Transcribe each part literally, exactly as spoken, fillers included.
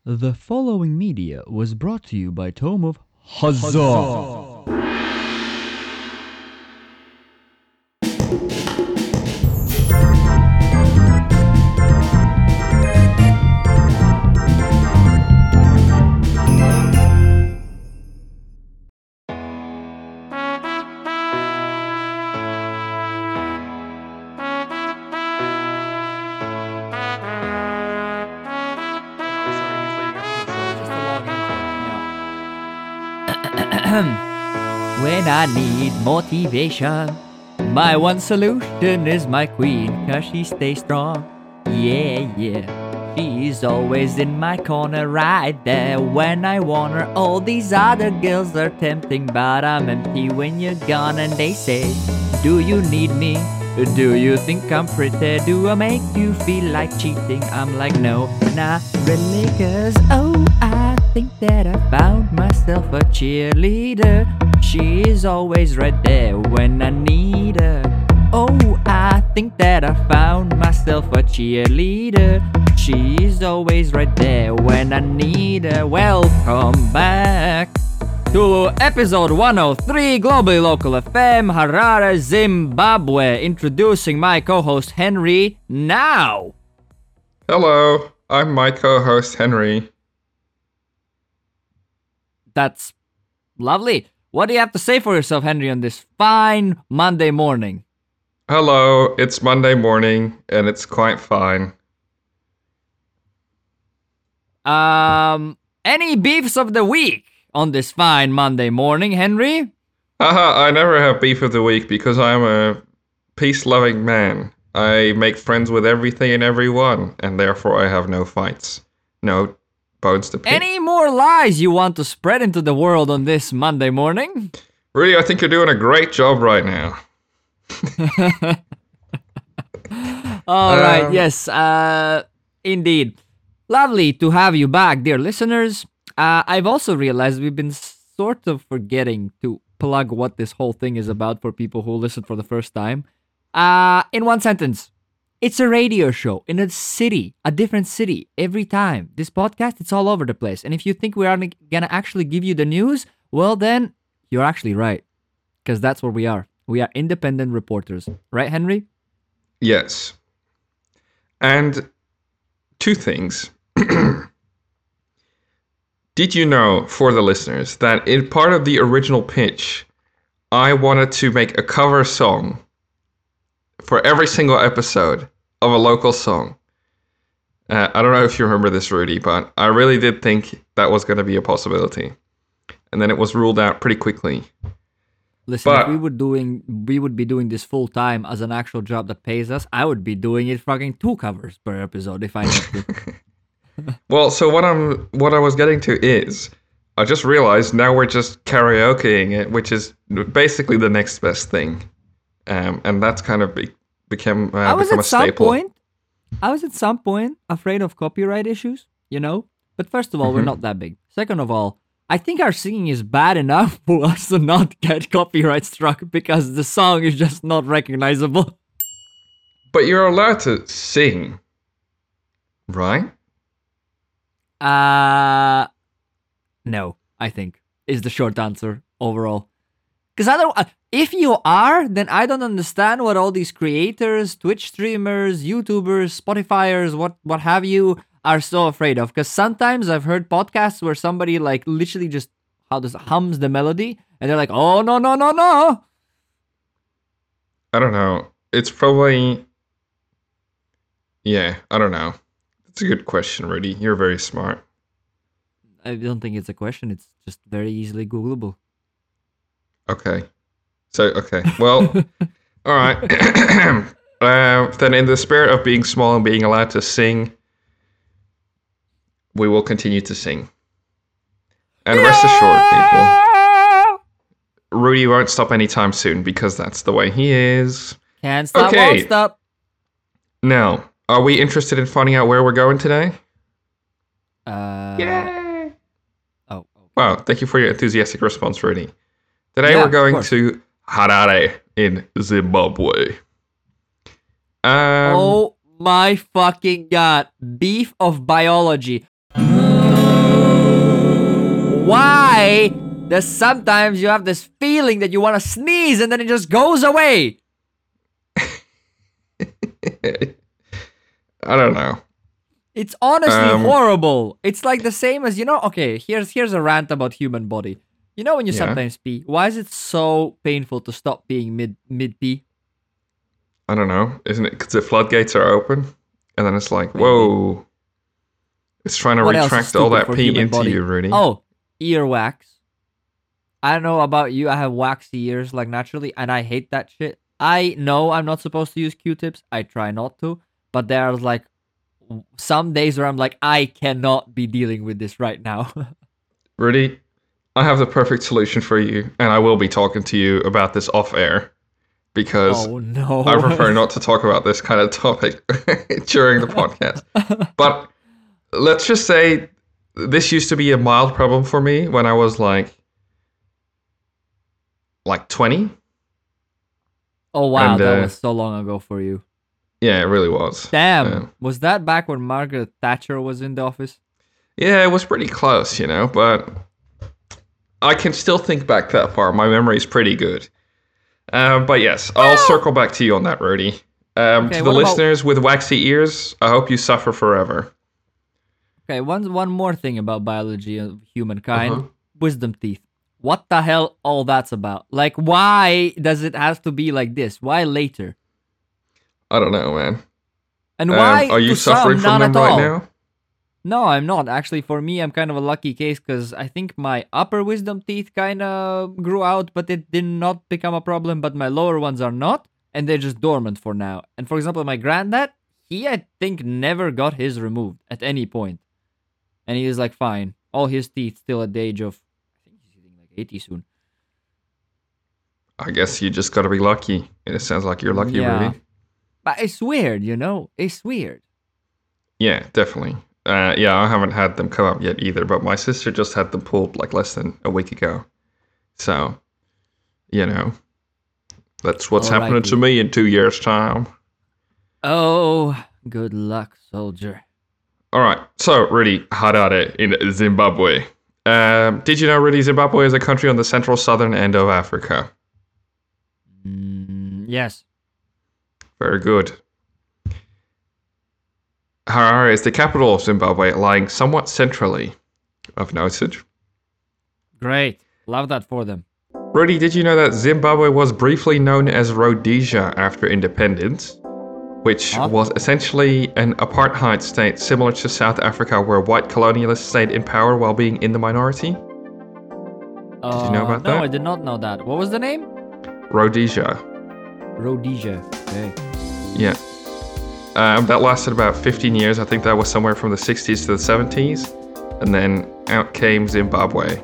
The following media was brought to you by Tome of Huzzah. When I need motivation, my one solution is my queen, cause she stays strong. Yeah, yeah. She's always in my corner, right there when I want her. All these other girls are tempting, but I'm empty when you're gone. And they say, do you need me? Do you think I'm pretty? Do I make you feel like cheating? I'm like, no, not really, cause oh, I think that I found myself a cheerleader. She is always right there when I need her. Oh, I think that I found myself a cheerleader. She's always right there when I need her. Welcome back to episode one oh three, Globally Local F M, Harare, Zimbabwe. Introducing my co-host Henry now. Hello, I'm my co-host Henry. That's lovely. What do you have to say for yourself, Henry, on this fine Monday morning? Hello, it's Monday morning, and it's quite fine. Um, any beefs of the week on this fine Monday morning, Henry? Haha, I never have beef of the week because I'm a peace-loving man. I make friends with everything and everyone, and therefore I have no fights. No bones to pick. Any more lies you want to spread into the world on this Monday morning? Really, I think you're doing a great job right now. All Um, right, yes, uh, indeed. Lovely to have you back, dear listeners. Uh, I've also realized we've been sort of forgetting to plug what this whole thing is about for people who listen for the first time. Uh, in one sentence, it's a radio show in a city, a different city, every time. This podcast, it's all over the place. And if you think we are going to actually give you the news, well then, you're actually right. Because that's what we are. We are independent reporters. Right, Henry? Yes. And two things. Did you know, for the listeners, that in part of the original pitch, I wanted to make a cover song for every single episode of a local song? Uh, I don't know if you remember this, Rudy, but I really did think that was going to be a possibility. And then it was ruled out pretty quickly. Listen, But- if we would doing we would be doing this full time as an actual job that pays us, I would be doing it fucking two covers per episode if I need to. Well, so what I'm what I was getting to is, I just realized now we're just karaokeing it, which is basically the next best thing, um, and that's kind of be, become uh, I was become at a some staple. point, I was at some point afraid of copyright issues, you know. But first of all, we're Mhm. not that big. Second of all, I think our singing is bad enough for us to not get copyright struck because the song is just not recognizable. But you're allowed to sing, right? Uh no, I think is the short answer overall. Because I don't. Uh, if you are, then I don't understand what all these creators, Twitch streamers, YouTubers, Spotifyers, what what have you, are so afraid of. Because sometimes I've heard podcasts where somebody like literally just how does hums the melody, and they're like, "Oh no no no no." I don't know. It's probably, yeah. I don't know. It's a good question, Rudy. You're very smart. I don't think it's a question. It's just very easily Googleable. Okay. So, okay. Well, all right. uh, then, in the spirit of being small and being allowed to sing, we will continue to sing. And rest assured, people, Rudy won't stop anytime soon because that's the way he is. Can't stop, Okay. won't stop. Now, are we interested in finding out where we're going today? Uh, Yay! Oh, Wow, thank you for your enthusiastic response, Rudy. Today Yeah, we're of going course. to Harare in Zimbabwe. Um, oh my fucking god. Beef of biology. why does sometimes you have this feeling that you want to sneeze and then it just goes away? I don't know. It's honestly Um, horrible. It's like the same as, you know, okay, here's here's a rant about human body. You know when you Yeah. sometimes pee, why is it so painful to stop peeing mid mid pee? I don't know. Isn't it because the floodgates are open? And then it's like, whoa. It's trying to What else is retract all stupid that for pee human into body? you, Rudy. Oh, earwax. I don't know about you. I have waxy ears like naturally, and I hate that shit. I know I'm not supposed to use Q-tips. I try not to, but there's like some days where I'm like, I cannot be dealing with this right now. Rudy, I have the perfect solution for you, and I will be talking to you about this off air because Oh no. I prefer not to talk about this kind of topic during the podcast. But let's just say this used to be a mild problem for me when I was like like twenty. Oh wow, And, that uh, was so long ago for you. Yeah, it really was. Damn, Um, was that back when Margaret Thatcher was in the office? yeah, it was pretty close, you know, but I can still think back that far. My memory's pretty good. Um, but yes, I'll circle back to you on that, Rudy. Um, Okay, to the what about- listeners with waxy ears, I hope you suffer forever. Okay, one one more thing about biology of humankind. Uh-huh. Wisdom teeth. What the hell all that's about? Like, why does it have to be like this? Why later? I don't know, man. And Um, why are you to suffering some, from none them at right all? now? No, I'm not. Actually, for me, I'm kind of a lucky case because I think my upper wisdom teeth kind of grew out, but it did not become a problem. But my lower ones are not, and they're just dormant for now. And for example, my granddad, he, I think, never got his removed at any point. And he was like, fine. All his teeth still at the age of, I think he's hitting like eighty soon. I guess you just gotta be lucky. It sounds like you're lucky, Yeah. Rudy. But it's weird, you know? It's weird. Yeah, definitely. Uh, yeah, I haven't had them come up yet either, but my sister just had them pulled like less than a week ago. So, you know, that's what's happening to Alrighty. me in two years' time. Oh, good luck, soldier. All right, so Rudy, Harare in Zimbabwe. Um, did you know, Rudy, Zimbabwe is a country on the central southern end of Africa? Mm, yes. Very good. Harare is the capital of Zimbabwe, lying somewhat centrally. I've noted. Great. Love that for them. Rudy, did you know that Zimbabwe was briefly known as Rhodesia after independence? Which Huh? was essentially an apartheid state similar to South Africa where white colonialists stayed in power while being in the minority? Did you know about no, that? I did not know that. What was the name? Rhodesia. Rhodesia. Okay. Yeah. Um, that lasted about fifteen years. I think that was somewhere from the sixties to the seventies. And then out came Zimbabwe.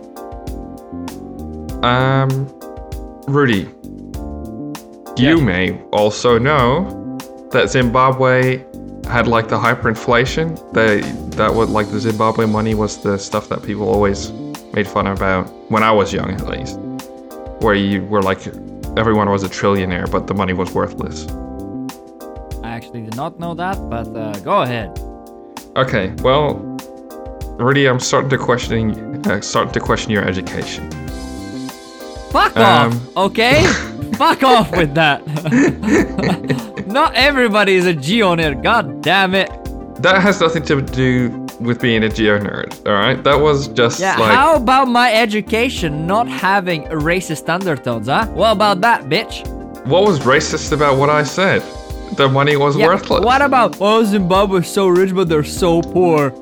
Um, Rudy, you Yes. may also know that Zimbabwe had like the hyperinflation. They, that was like the Zimbabwe money was the stuff that people always made fun about when I was young, at least. Where you were like, everyone was a trillionaire, but the money was worthless. I actually did not know that, but uh, go ahead. Okay, well, Rudy, I'm starting to questioning, uh, starting to question your education. Fuck Um, off, okay? Fuck off with that. Not everybody is a geo nerd. God damn it. That has nothing to do with being a geo nerd, all right? That was just Yeah, like, how about my education not having racist undertones, huh? What about that, bitch? what was racist about what I said? The money was Yeah, worthless. what about, oh, Zimbabwe's so rich, but they're so poor.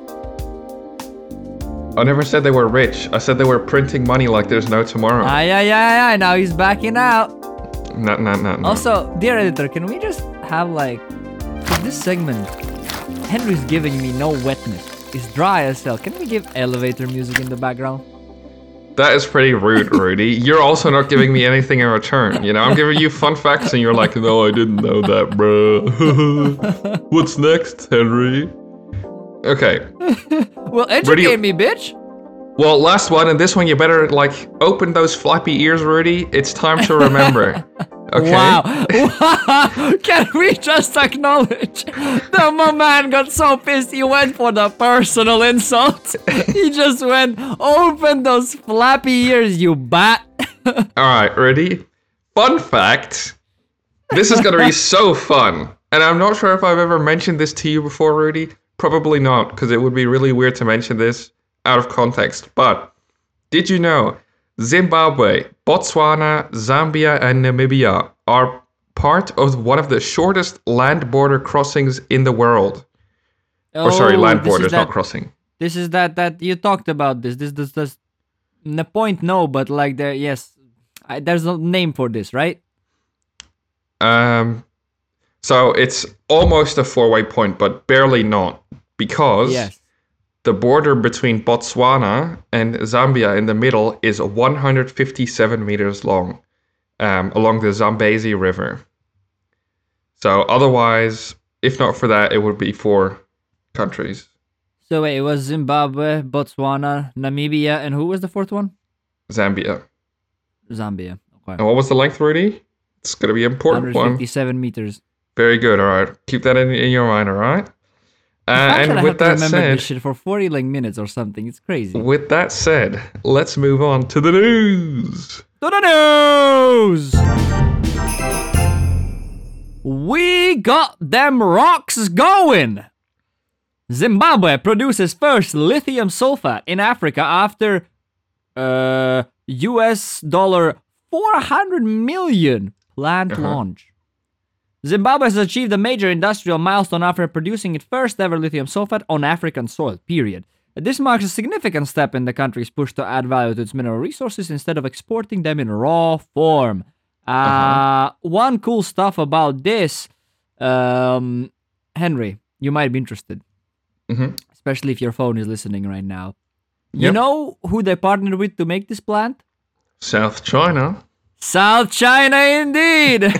I never said they were rich. I said they were printing money like there's no tomorrow. Ah, yeah, yeah, yeah, now he's backing out. no, no, no, no. Also, dear editor, can we just have like, for this segment, Henry's giving me no wetness. It's dry as hell. Can we give elevator music in the background? That is pretty rude, Rudy. You're also not giving me anything in return. You know, I'm giving you fun facts and you're like, no, I didn't know that, bro. What's next, Henry? Okay. Well, educate Rudy- me, bitch. Well, last one, and this one you better, like, open those flappy ears, Rudy. It's time to remember. Okay. Wow. Wow. Can we just acknowledge that my man got so pissed he went for the personal insult? He just went, open those flappy ears, you bat. Alright, ready? Fun fact. This is gonna be so fun. And I'm not sure if I've ever mentioned this to you before, Rudy. Probably not, because it would be really weird to mention this out of context. But did you know Zimbabwe, Botswana, Zambia, and Namibia are part of one of the shortest land border crossings in the world? or sorry, Oh, land this is borders, not that- crossing. This is that that you talked about this. This this this. The point, no, but like there, yes, I, there's a name for this, right? Um, so it's almost a four-way point, but barely not, because Yes. the border between Botswana and Zambia in the middle is one hundred fifty-seven meters long, um, along the Zambezi River. So otherwise, if not for that, it would be four countries. So wait, it was Zimbabwe, Botswana, Namibia, and who was the fourth one? Zambia. Zambia. Okay. And what was the length, Rudy? It's going to be an important one. one hundred fifty-seven meters. Very good. All right. Keep that in, in your mind, all right? Uh, Actually, and I with have to that remember said, this shit for forty like minutes or something. It's crazy. with that said, let's move on to the news. To the news! We got them rocks going! Zimbabwe produces first lithium sulfate in Africa after uh, U S dollar four hundred million plant Uh-huh. launch. Zimbabwe has achieved a major industrial milestone after producing its first ever lithium sulfate on African soil, period. This marks a significant step in the country's push to add value to its mineral resources instead of exporting them in raw form. Uh, Uh-huh. One cool stuff about this, um, Henry, you might be interested, Mhm. especially if your phone is listening right now. You Yep. know who they partnered with to make this plant? South China. South China, indeed.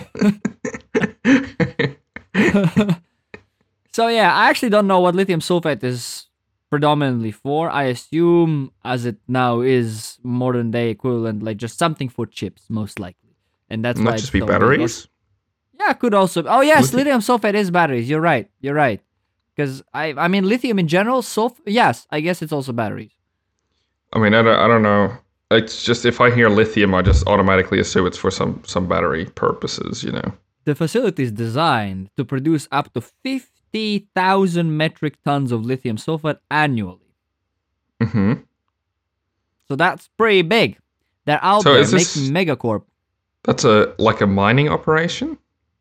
So yeah, I actually don't know what lithium sulfate is predominantly for. I assume, as it now is modern day equivalent, like just something for chips, most likely, and that's why Might it's just be so big. batteries. Yeah, could also. Oh yes, Lithium- lithium sulfate is batteries. You're right. You're right. Because I, I mean, lithium in general, sulf. Yes, I guess it's also batteries. I mean, I don't, I don't know. It's just if I hear lithium, I just automatically assume it's for some, some battery purposes, you know. The facility is designed to produce up to fifty thousand metric tons of lithium sulfate annually. hmm So that's pretty big. They're out So there is this- making megacorp. That's a like a mining operation.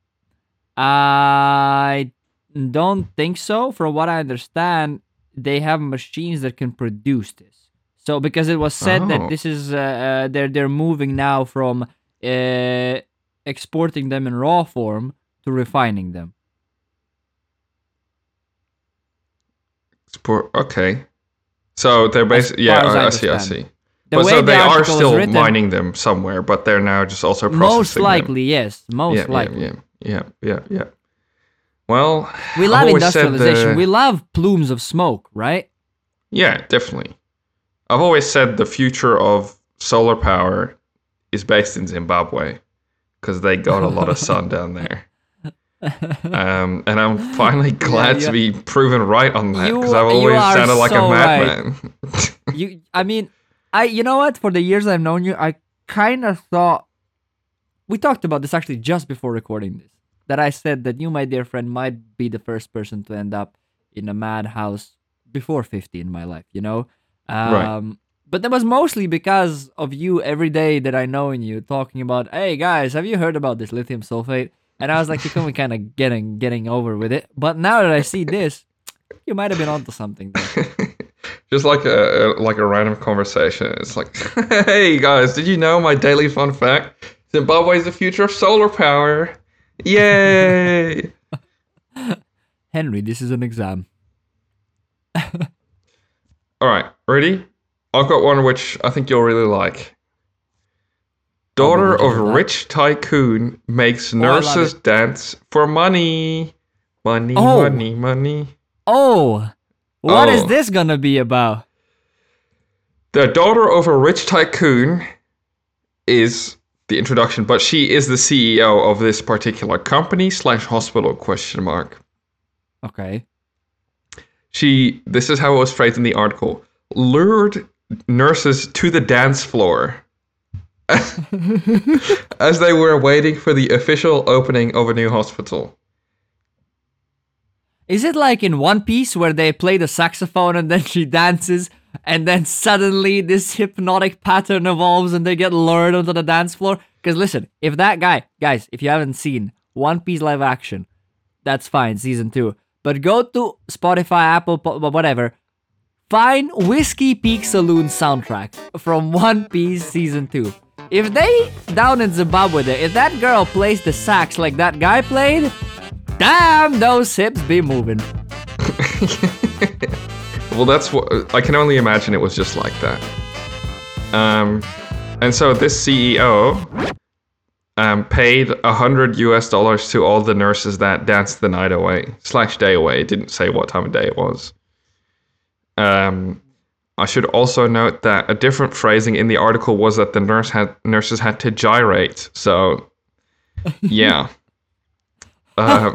I don't think so. From what I understand, they have machines that can produce this. So because it was said Oh. that this is uh, uh, they're they're moving now from uh, exporting them in raw form to refining them. Sport. Okay. So they're basically far yeah. as I I, I see. I understand. see. The but way so the they are article is still written- mining them somewhere, but they're now just also processing Most them. likely, yes. Most yeah, likely. Yeah, yeah, yeah, yeah, yeah. Well, We I've love always said industrialization. the- We love plumes of smoke, right? Yeah, definitely. I've always said the future of solar power is based in Zimbabwe because they got a lot of sun down there. Um, and I'm finally glad yeah. to be proven right on that because You- I've you always are sounded like so a right. madman. You, I mean, I, you know what? For the years I've known you, I kind of thought we talked about this actually just before recording this. That I said that you, my dear friend, might be the first person to end up in a madhouse before fifty in my life. You know, um, Right. But that was mostly because of you. Every day that I know in you talking about, hey guys, have you heard about this lithium sulfate? And I was like, you can kind of getting getting over with it. But now that I see this, you might have been onto something there. Just like a a- like a random conversation. It's like, hey guys, did you know my daily fun fact? Zimbabwe is the future of solar power. Yay! Henry, this is an exam. All right, ready? I've got one which I think you'll really like. Daughter legit of with that. rich tycoon makes Oh, I love nurses dance for money. Money, Oh. money, money. Oh, what is Oh. this gonna be about? The daughter of a rich tycoon is the introduction, but she is the C E O of this particular company slash hospital question mark. Okay. She, this is how it was phrased in the article, lured nurses to the dance floor as they were waiting for the official opening of a new hospital. Is it like in One Piece where they play the saxophone and then she dances and then suddenly this hypnotic pattern evolves and they get lured onto the dance floor? Because listen, if that guy, guys, if you haven't seen One Piece live action, that's fine, season two. But go to Spotify, Apple, whatever, find Whiskey Peak Saloon soundtrack from One Piece season two. If they, down in Zimbabwe there, if that girl plays the sax like that guy played, damn, those hips be moving. Well, that's what I can only imagine. It was just like that. Um, and so this C E O um paid a hundred U S dollars to all the nurses that danced the night away slash day away. It didn't say what time of day it was. Um, I should also note that a different phrasing in the article was that the nurse had nurses had to gyrate. So, yeah. Um,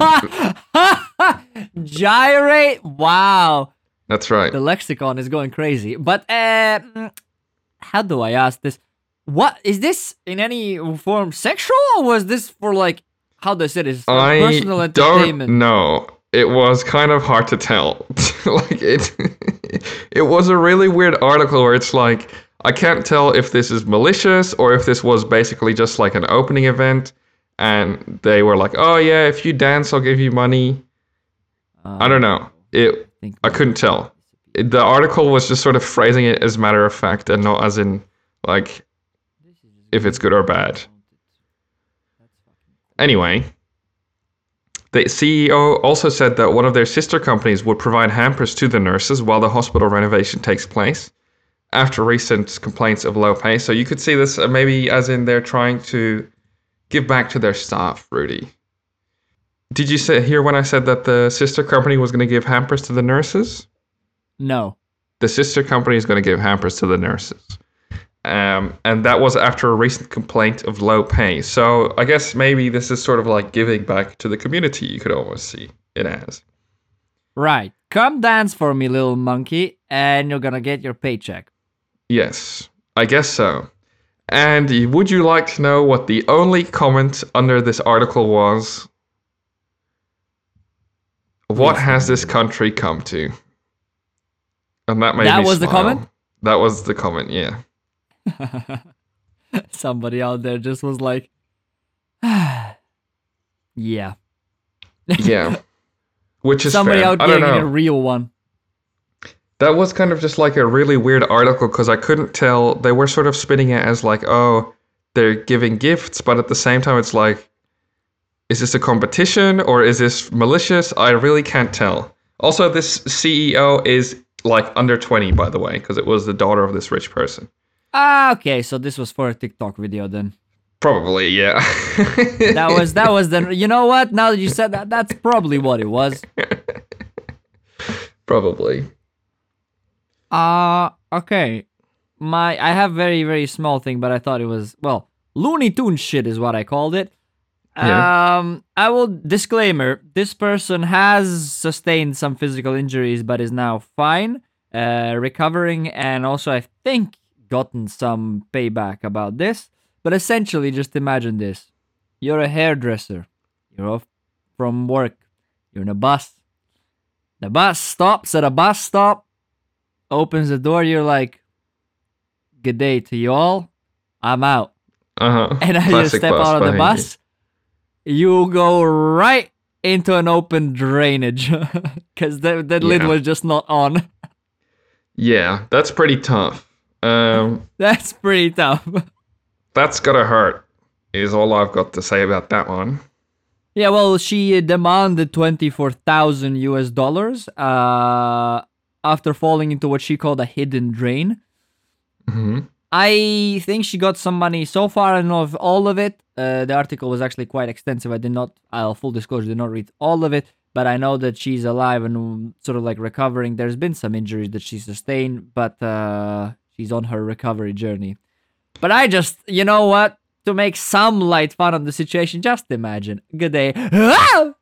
Gyrate? Wow. That's right. The lexicon is going crazy. But, uh, how do I ask this? What, is this in any form sexual, or was this for, like, how do I say this? For I personal entertainment? don't know. It was kind of hard to tell. Like, it, it was a really weird article where it's like, I can't tell if this is malicious or if this was basically just like an opening event. And they were like, oh yeah, if you dance, I'll give you money. Uh, I don't know. It. I couldn't tell. It, the article was just sort of phrasing it as matter of fact and not as in, like, if it's good or bad. Anyway, the C E O also said that one of their sister companies would provide hampers to the nurses while the hospital renovation takes place after recent complaints of low pay. So you could see this uh, maybe as in they're trying to give back to their staff, Rudy. Did you say, hear when I said that the sister company was going to give hampers to the nurses? No. The sister company is going to give hampers to the nurses. Um, and that was after a recent complaint of low pay. So I guess maybe this is sort of like giving back to the community, you could almost see it as. Right. Come dance for me, little monkey, and you're gonna get your paycheck. Yes, I guess so. And would you like to know what the only comment under this article was? What has this country come to? And that made That me was the smile. comment? That was the comment, yeah. Somebody out there just was like, yeah. Yeah. Which is Somebody fair. out I don't getting know. a real one. That was kind of just like a really weird article because I couldn't tell. They were sort of spinning it as like, oh, they're giving gifts, but at the same time, it's like, is this a competition or is this malicious? I really can't tell. Also, this C E O is like under twenty, by the way, because it was the daughter of this rich person. Ah, okay, so this was for a TikTok video then. Probably, yeah. That was that was the. You know what? Now that you said that, that's probably what it was. Probably. Uh okay. My I have very very small thing, but I thought it was well Looney Tunes shit is what I called it. Yeah. Um, I will disclaimer: this person has sustained some physical injuries, but is now fine, uh, recovering, and also I think gotten some payback about this. But essentially, just imagine this: you're a hairdresser, you're off from work, you're in a bus. The bus stops at a bus stop, opens the door. You're like, "Good day to you all. I'm out." Uh-huh. And I just step out of the bus. You go right into an open drainage because the, the Yeah. lid was just not on. Yeah, that's pretty tough. Um, That's pretty tough. that's gotta hurt, is all I've got to say about that one. Yeah, well, she demanded twenty-four thousand U S dollars uh, after falling into what she called a hidden drain. Mm-hmm. I think she got some money so far. I don't know of all of it. Uh, the article was actually quite extensive. I did not, I'll full disclosure, did not read all of it, but I know that she's alive and sort of like recovering. There's been some injuries that she sustained, but uh, she's on her recovery journey. But I just, you know what? to make some light fun of the situation, just imagine. Good day. Ah!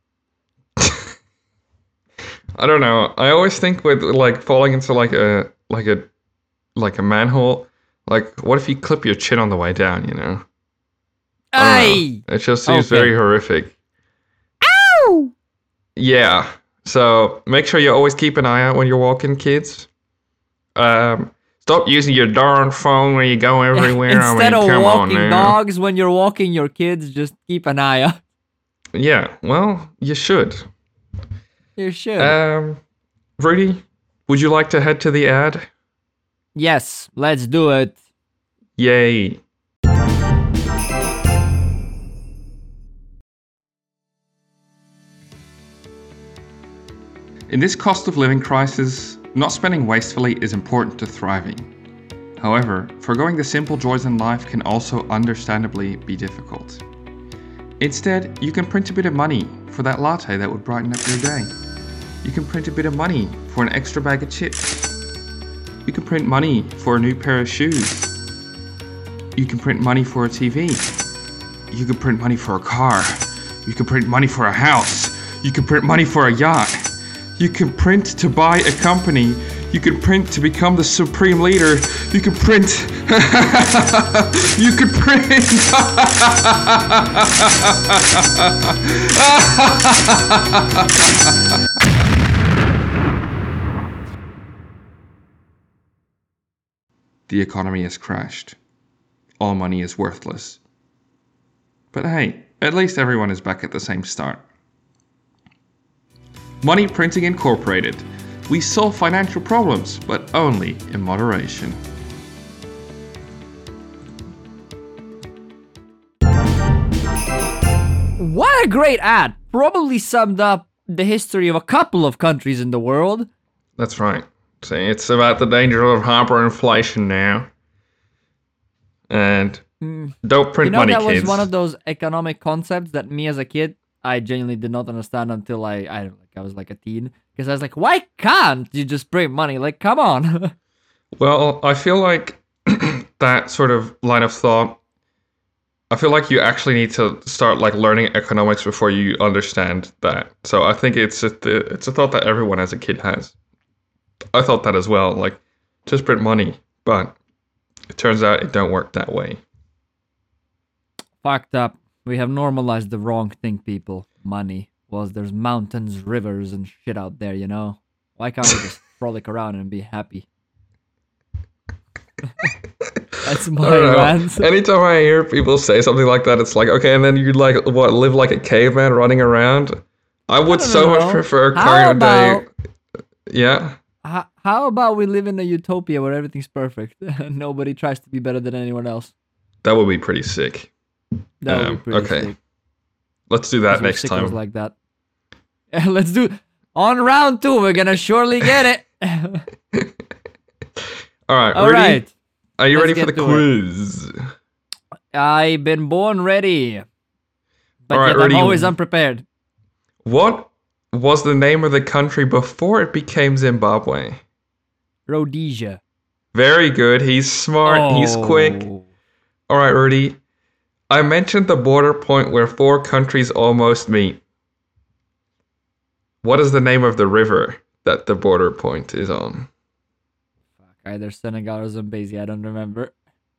I don't know. I always think with like falling into like a like a like a manhole. Like, what if you clip your chin on the way down? You know. I don't Aye! know. It just seems Okay. very horrific. Ow! Yeah. So make sure you always keep an eye out when you're walking, kids. Um, stop using your darn phone when you go everywhere. Instead I mean, of come walking on now. dogs when you're walking your kids, just keep an eye out. Yeah. Well, you should. You should. Um, Rudy, would you like to head to the ad? Yes, let's do it. Yay. In this cost of living crisis, not spending wastefully is important to thriving. However, foregoing the simple joys in life can also understandably be difficult. Instead, you can print a bit of money for that latte that would brighten up your day. You can print a bit of money for an extra bag of chips. You can print money for a new pair of shoes. You can print money for a T V. You can print money for a car. You can print money for a house. You can print money for a yacht. You can print to buy a company. You can print to become the supreme leader. You can print. You can print. The economy has crashed. All money is worthless. But hey, at least everyone is back at the same start. Money Printing Incorporated. We solve financial problems, but only in moderation. What a great ad! Probably summed up the history of a couple of countries in the world. That's right. See, it's about the danger of hyperinflation now. And don't print You know, money, that kids. was one of those economic concepts that me as a kid, I genuinely did not understand until I, I don't know, like I was like a teen. Because I was like, why can't you just print money? Like, come on. Well, I feel like that sort of line of thought, I feel like you actually need to start like learning economics before you understand that. So I think it's a th- it's a thought that everyone as a kid has. I thought that as well, like just print money, but it turns out it don't work that way. Fucked up. We have normalized the wrong thing, people. Money. Well, there's mountains, rivers, and shit out there, you know? Why can't we just frolic around and be happy? That's I my don't know. rant. Anytime I hear people say something like that, it's like, okay, and then you like what live like a caveman running around. I would don't so much know. prefer How carrying a day. about- Yeah. H- how about we live in a utopia where everything's perfect and nobody tries to be better than anyone else? That would be pretty sick. That would Um, be pretty okay. sick. Let's do that 'Cause we're next sickos time. like that. Let's do on round two. We're gonna surely get it. All right, All Rudy, right. are you let's ready for the get to quiz? I've been born ready, but All right, yet Rudy. I'm always unprepared. What was the name of the country before it became Zimbabwe? Rhodesia. Very good. He's smart. He's quick. Oh. All right, Rudy. I mentioned the border point where four countries almost meet. What is the name of the river that the border point is on? Fuck, either Senegal or Zambezi. I don't remember.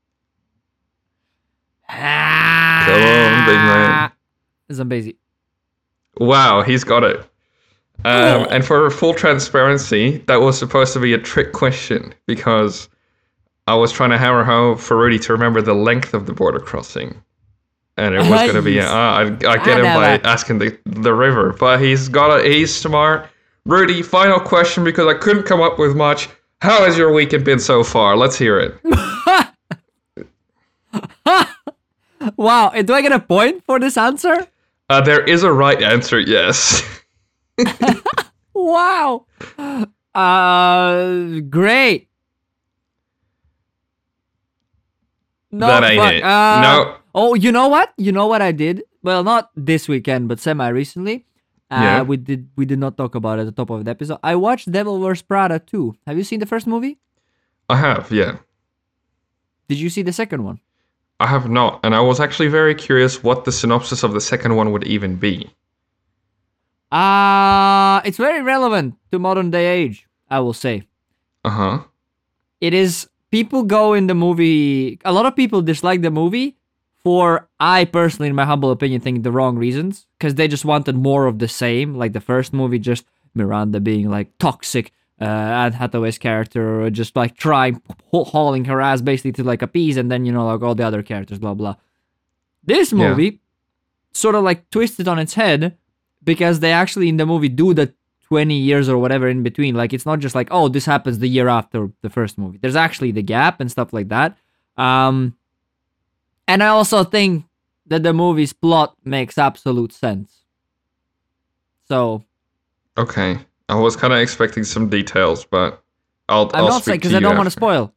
Come on, big man. Zambezi. Wow, he's got it. Um, Oh. and for full transparency, that was supposed to be a trick question because I was trying to hammer home for Rudy to remember the length of the border crossing. And it was going to be, uh, Yes. I, I get I him know by that. asking the, the river. But he's got it. He's smart. Rudy, final question because I couldn't come up with much. How has your weekend been so far? Let's hear it. Wow, and do I get a point for this answer? Uh, there is a right answer, yes. Wow. Uh, great. No, That ain't fuck, it. uh, No. Oh, you know what? You know what I did? Well, not this weekend, but semi recently. Uh, Yeah. We did. We did not talk about it at the top of the episode. I watched Devil Wears Prada two. Have you seen the first movie? I have, yeah. Did you see the second one? I have not, and I was actually very curious what the synopsis of the second one would even be. Uh, it's very relevant to modern day age, I will say. Uh-huh. It is, people go in the movie, a lot of people dislike the movie for, I personally, in my humble opinion, think the wrong reasons, because they just wanted more of the same, like the first movie, just Miranda being like toxic, uh, Anne Hathaway's character, or just like trying, hauling her ass basically to like appease, and then, you know, like all the other characters, blah, blah. This movie Yeah. sort of like twisted on its head, because they actually in the movie do the twenty years or whatever in between. Like, it's not just like, oh, this happens the year after the first movie. There's actually the gap and stuff like that. Um, and I also think that the movie's plot makes absolute sense. So, Okay. I was kind of expecting some details, but I'll, I'm I'll not saying, speak to because I you don't want to after. spoil.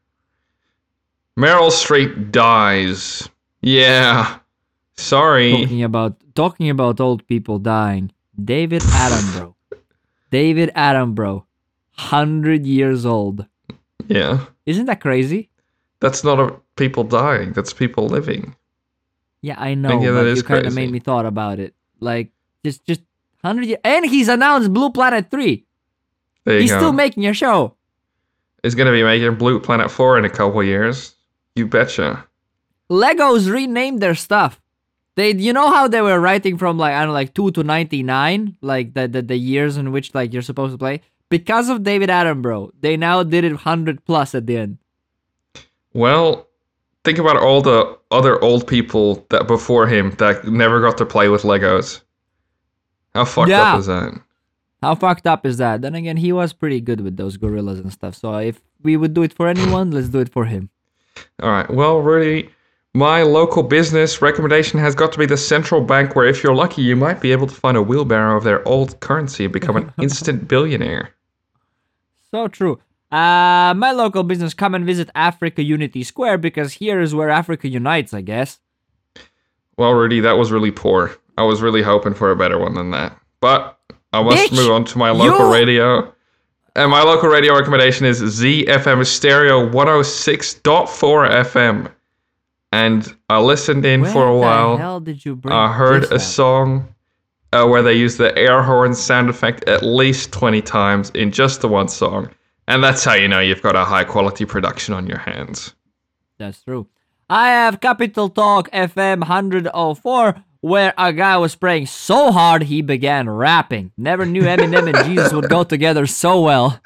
Meryl Streep dies. Yeah. Sorry. Talking about, talking about old people dying. David Attenborough. David Attenborough. one hundred years old. Yeah. Isn't that crazy? That's not a, people dying. That's people living. Yeah, I know, yeah, that but is you kind of crazy. made me thought about it. Like, just, just one hundred years. And he's announced Blue Planet three. There you He's go. still making a show. It's going to be making Blue Planet four in a couple years. You betcha. Legos renamed their stuff. They, you know how they were writing from like, I don't know, like two to ninety-nine? Like the, the, the years in which like you're supposed to play? Because of David Attenborough, they now did it one hundred plus at the end. Well, think about all the other old people that before him that never got to play with Legos. How fucked Yeah. up is that? How fucked up is that? Then again, he was pretty good with those gorillas and stuff. So if we would do it for anyone, let's do it for him. All right. Well, Rudy, my local business recommendation has got to be the central bank, where if you're lucky, you might be able to find a wheelbarrow of their old currency and become an instant billionaire. So true. Uh, my local business, come and visit Africa Unity Square, because here is where Africa unites, I guess. Well, Rudy, that was really poor. I was really hoping for a better one than that. But I must Bitch, move on to my local you- radio. And my local radio recommendation is Z F M Stereo one oh six point four F M. And I listened in Where for a the while. hell did you bring I heard this a up? song uh, where they use the air horn sound effect at least twenty times in just the one song. And that's how you know you've got a high quality production on your hands. That's true. I have Capital Talk F M one hundred oh four, where a guy was praying so hard he began rapping. Never knew Eminem and Jesus would go together so well.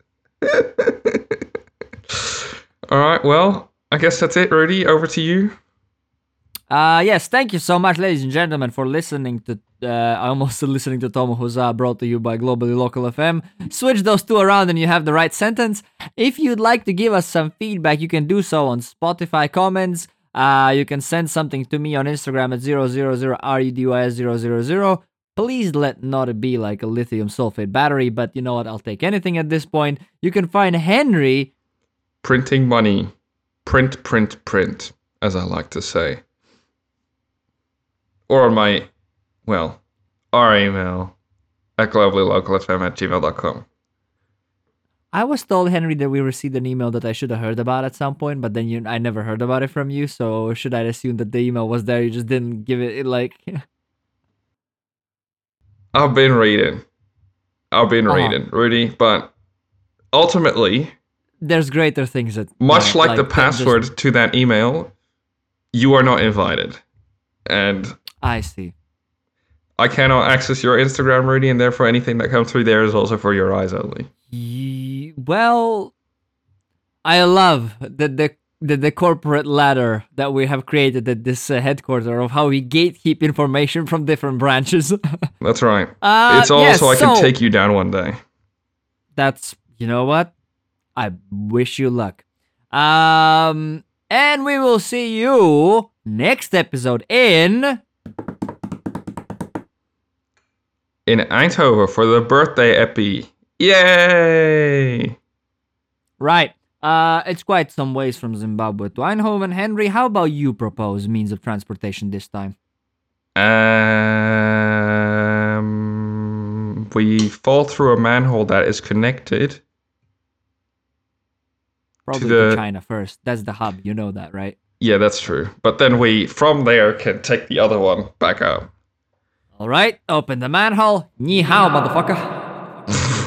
All right, well, I guess that's it, Rudy. Over to you. Uh, yes, thank you so much, ladies and gentlemen, for listening to, uh, almost listening to Tomo Huza, brought to you by Globally Local F M. Switch those two around and you have the right sentence. If you'd like to give us some feedback, you can do so on Spotify comments. Uh, you can send something to me on Instagram at zero zero zero R E D Y S zero zero zero. Please let not be like a lithium sulfate battery, but you know what? I'll take anything at this point. You can find Henry. Printing money. Print, print, print, as I like to say. Or on my, well, our email at globallylocalfm at gmail dot com. I was told, Henry, that we received an email that I should have heard about at some point, but then you, I never heard about it from you, so should I assume that the email was there, you just didn't give it, like... I've been reading. I've been Uh-huh. reading, Rudy, but ultimately, There's greater things that... much uh, like, the that just- password to that email, you are not invited. And I see. I cannot access your Instagram, Rudy, and therefore anything that comes through there is also for your eyes only. Ye- well, I love the, the, the, the corporate ladder that we have created at this uh, headquarter of how we gatekeep information from different branches. That's right. uh, it's all yes, so I can so- take you down one day. That's, you know what? I wish you luck. Um, and we will see you next episode in... In Eindhoven for the birthday epi. Yay! Right. Uh, it's quite some ways from Zimbabwe to Eindhoven. Henry, how about you propose means of transportation this time? Um, we fall through a manhole that is connected. Probably the- to China first. That's the hub. You know that, right? Yeah, that's true. But then we, from there, can take the other one back up. All right, open the manhole. Ni hao, motherfucker.